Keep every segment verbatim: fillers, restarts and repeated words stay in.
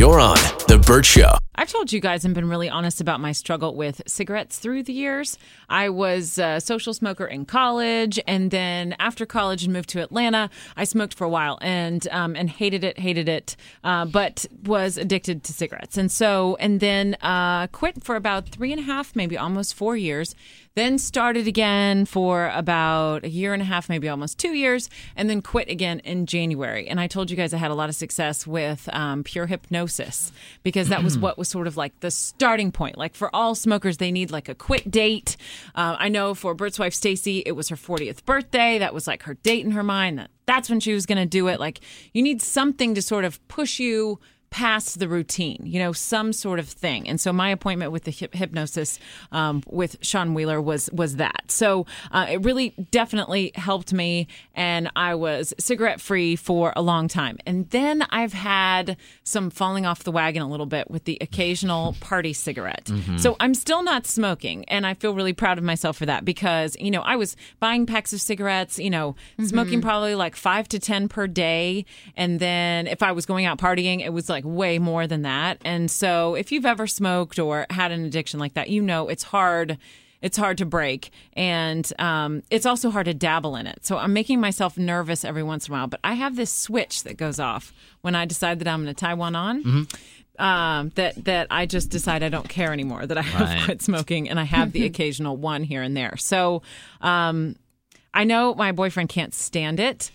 You're on The Bert Show. I've told you guys and been really honest about my struggle with cigarettes through the years. I was a social smoker in college, and then after college and moved to Atlanta, I smoked for a while and um, and hated it, hated it, uh, but was addicted to cigarettes. And so, and then uh, quit for about three and a half, maybe almost four years. Then started again for about a year and a half, maybe almost two years, and then quit again in January. And I told you guys I had a lot of success with um, pure hypnosis because that was what was sort of like the starting point. Like for all smokers, they need like a quit date. Uh, I know for Bert's wife, Stacy, it was her fortieth birthday. That was like her date in her mind. That that's when she was going to do it. Like you need something to sort of push you past the routine, you know, some sort of thing. And so my appointment with the hip- hypnosis um, with Sean Wheeler was was that. So uh, it really definitely helped me, and I was cigarette free for a long time. And then I've had some falling off the wagon a little bit with the occasional party cigarette. Mm-hmm. So I'm still not smoking, and I feel really proud of myself for that because, you know, I was buying packs of cigarettes, you know, mm-hmm. smoking probably like five to ten per day. And then if I was going out partying, it was like way more than that. And so if you've ever smoked or had an addiction like that, you know it's hard it's hard to break, and um, it's also hard to dabble in it. So I'm making myself nervous every once in a while, but I have this switch that goes off when I decide that I'm going to tie one on. Mm-hmm. Um, that that I just decide I don't care anymore, that I have right. quit smoking, and I have the occasional one here and there. So um, I know my boyfriend can't stand it,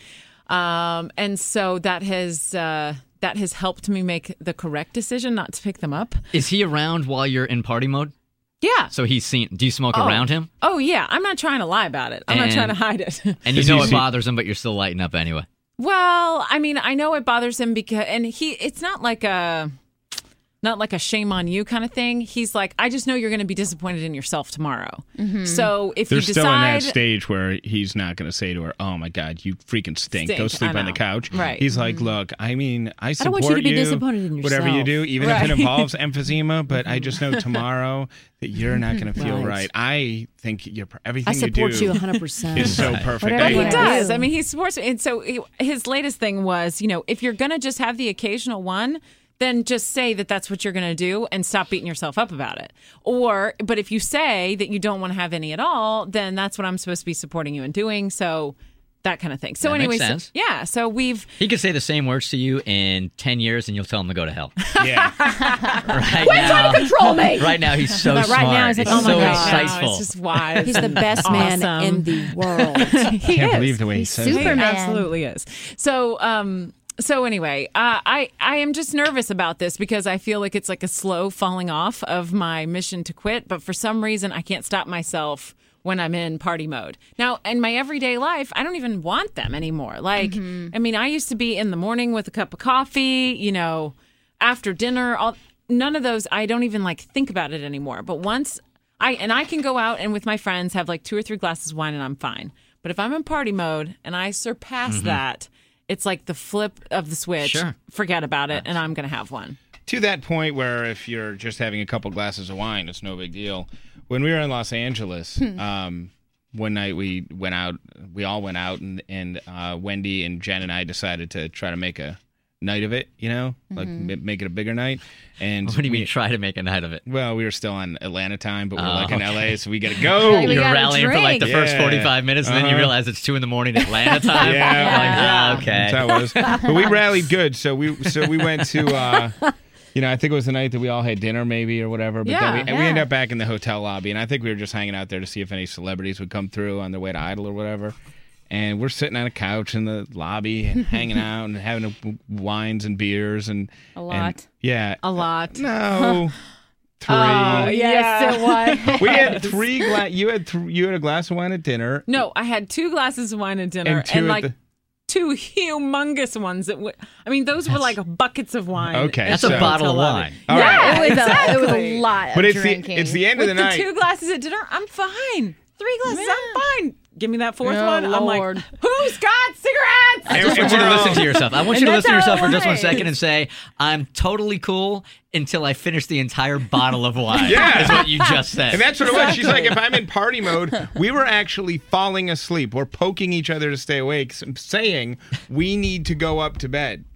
um, and so that has uh, that has helped me make the correct decision not to pick them up. Is he around while you're in party mode? Yeah. So he's seen. Do you smoke oh. around him? Oh yeah. I'm not trying to lie about it. I'm and, not trying to hide it. And you know it bothers him, but you're still lighting up anyway. Well, I mean, I know it bothers him because, and he, it's not like a, not like a shame on you kind of thing. He's like, I just know you're going to be disappointed in yourself tomorrow. Mm-hmm. So if There's you decide, still in that stage where he's not going to say to her, "Oh my God, you freaking stink. stink. Go sleep on the couch." Right. He's mm-hmm. like, "Look, I mean, I support I don't want you to be disappointed in yourself. Whatever you do, even right. if it involves emphysema. But I just know tomorrow that you're not going to feel right. right. I think you're everything I support you do you one hundred percent. is so perfect." Whatever I, he I does. do. I mean, he supports me. And so he, his latest thing was, you know, if you're going to just have the occasional one, then just say that that's what you're going to do and stop beating yourself up about it. Or, but if you say that you don't want to have any at all, then that's what I'm supposed to be supporting you in doing. So that kind of thing. So that anyway, makes sense. So, yeah. So we've. He could say the same words to you in ten years and you'll tell him to go to hell. Yeah. right Quit now, trying to control me. Right now, he's so But right smart. now, he's like, he's oh my so God. insightful. No, it's just wise. He's the best man awesome. in the world. he can't is. believe the way he He's says Superman. that. He absolutely is. So, um, so anyway, uh, I I am just nervous about this because I feel like it's like a slow falling off of my mission to quit. But for some reason, I can't stop myself when I'm in party mode. Now, in my everyday life, I don't even want them anymore. Like, mm-hmm. I mean, I used to be in the morning with a cup of coffee, you know, after dinner. All, none of those. I don't even like think about it anymore. But once I and I can go out and with my friends have like two or three glasses of wine and I'm fine. But if I'm in party mode and I surpass mm-hmm. that, it's like the flip of the switch. Sure. Forget about it, and I'm going to have one. To that point where if you're just having a couple glasses of wine, it's no big deal. When we were in Los Angeles, um, one night we went out, we all went out, and, and uh, Wendy and Jen and I decided to try to make a night of it, you know, like mm-hmm. m- make it a bigger night. And what do you we, mean try to make a night of it? Well, we were still on Atlanta time, but we're oh, like in okay. L A, so we got to go. We You're gotta rallying for like the drink. first Yeah. forty-five minutes, and then you Uh-huh. realize it's two in the morning Atlanta time. Yeah. Like, ah, okay. That's how it was. But we rallied good, so we so we went to, uh, you know, I think it was the night that we all had dinner maybe or whatever. But Yeah, then we, yeah. we ended up back in the hotel lobby, and I think we were just hanging out there to see if any celebrities would come through on their way to Idol or whatever. And we're sitting on a couch in the lobby and hanging out and having a, wines and beers and A lot. and- yeah, A lot. no, three. Oh, Yes, it was. We had three gla- You had th- you had a glass of wine at dinner. No, I had two glasses of wine at dinner, And and, two at like the- two humongous ones. That w- I mean, those were like buckets of wine. Okay, at That's so- a the bottle of hotel lobby. wine. All yeah, right. it was a it was Exactly. a lot of But it's drinking. the it's the end With of the the night. two glasses at dinner, I'm fine. Three glasses, Yeah. I'm fine. Give me that fourth Oh, one. I'm Lord. like, who's got cigarettes? I And- just and want you to we're listen all- to yourself. I want And you to that's listen to yourself how for it just one was. second and say, I'm totally cool until I finish the entire bottle of wine. Yeah. Is what you just said. And that's what it was. She's like, if I'm in party mode, we were actually falling asleep. We're poking each other to stay awake, s- saying we need to go up to bed.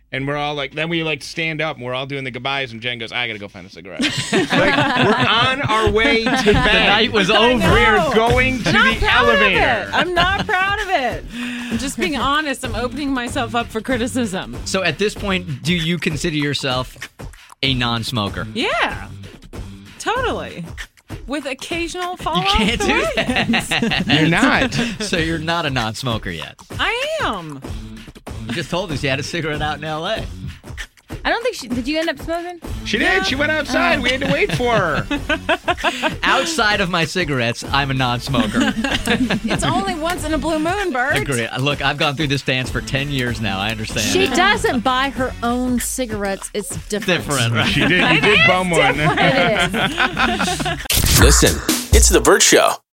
And we're all like, then we like stand up and we're all doing the goodbyes. And Jen goes, I got to go find a cigarette. Like, we're on our way to bed. The night was over. We are going to I'm the not proud of elevator. it. I'm not proud of it. I'm just being honest. I'm opening myself up for criticism. So at this point, do you consider yourself a non-smoker? Yeah, totally. With occasional fall You can't off do the that. You're not. So you're not a non-smoker yet. I am. You just told us you had a cigarette out in L A. I don't think she. Did you end up smoking? She did. She went outside. We had to wait for her. Outside of my cigarettes, I'm a non-smoker. It's only once in a blue moon, Bert. Agree. Look, I've gone through this dance for ten years now. I understand. She doesn't buy her own cigarettes. It's different. Different, right? She did. You did bum one. It is. Listen, it's The Burt Show.